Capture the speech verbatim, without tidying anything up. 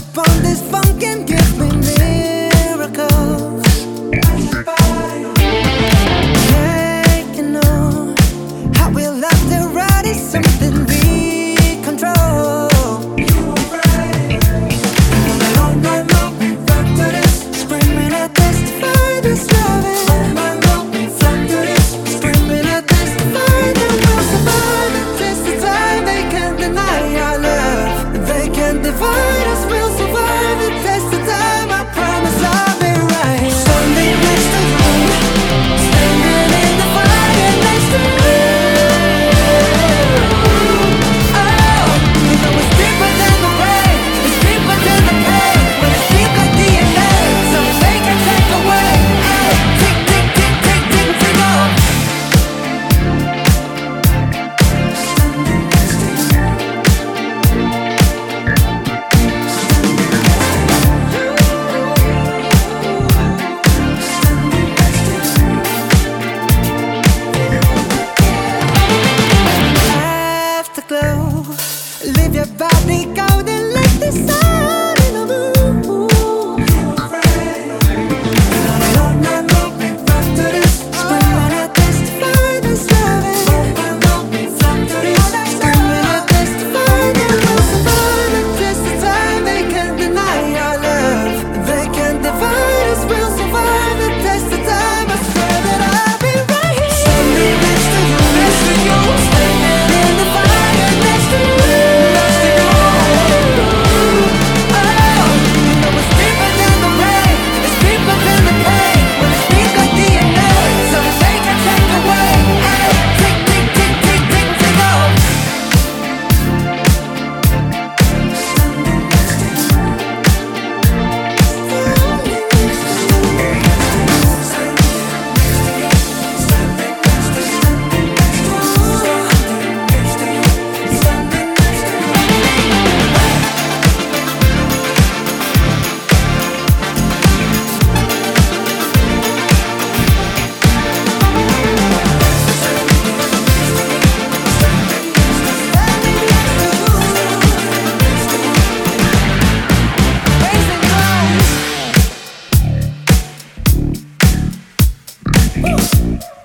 upon this funk and give me miracles. Yeah, you know how we love to ride is something we control. All night long we rock to this, screaming at this, defy this loving. All night long we rock to this, screaming at this, defy the will survive. It's the time they can't deny our love. They can't divide us, we'll survive. It's the time, I promise I'll be right. Standing next to you, standing in the fire next to you. Oh, you know it's deeper than the rain, it's deeper than the pain. When it's deep like D N A, so they can take away. Hey, tick, tick, tick, tick, tick, tick, oh. Standing next to you. Afterglow, leave your body golden like the sun in the moon. All night long we rock to this, screaming at this, defy this loving. All night long we rock to this, screaming at this, defy the will survive. It's the time they can't deny our love. They can't divide us, we'll survive. It's the time, I swear that I'll be right here. Standing next to you, next to you, standing in the fire next to you. Next to you. Oh, you know it's deeper than the rain, it's deeper than the pain. When it's deep like D N A, so they can take away. Hey, tick, tick, tick, tick, tick, tick, oh. Standing next to you. Standing next to you. Standing next to you. Standing next to you. Standing next to you. Standing next to you. Raising glass. Woo.